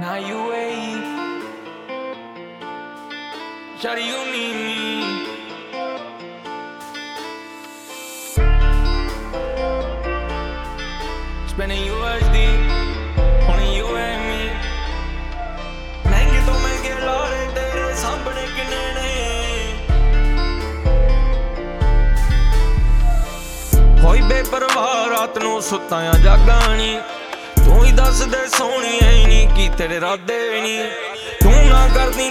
Now you wait, shawty, you need me. Spending USD on you and me. महंगे तो महंगे लारे तेरे सामने किने ने होई बेपरवाह रात नूं सुत्तां जागानी तू ही दस दे सोहणीए नी की तेरे इरादे नी तू ना करदी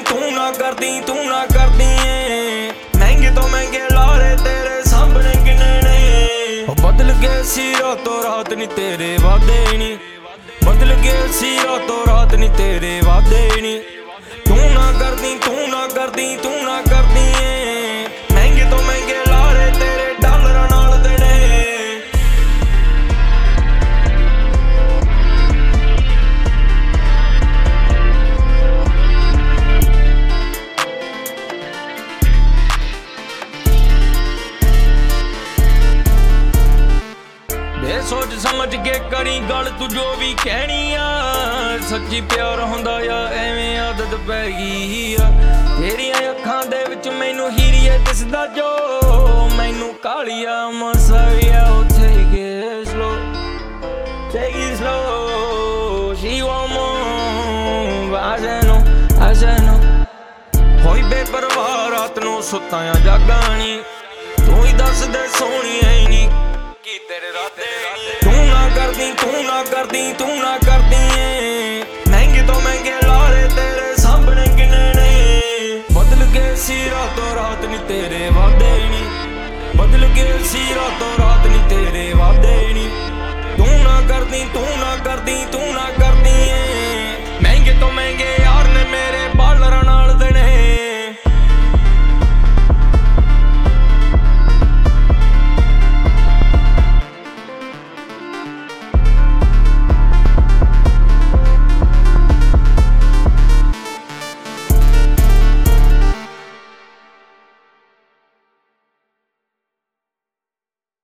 महंगे तो महंगे लारे तेरे सामने किने ने बदल गए सी रातों रात नी तेरे वादे नी बदल गए सी रातों रात नी तेरे वादे नी तू ना करदी महंगे तो महंगे लारे तेरे डॉलरां नाल देने सोच समझ के करी गल तू जो भी कहनी आ सच्ची प्यार हुंदा या एवें आदत पै गई आ तेरियां अखां दे विच मैनू हीरीए दिसदा जो मैनू कालिया मसाया take it slow she want more I said no होई बेपरवाह रात नूं सुत्तां जागानी तू ही दस दे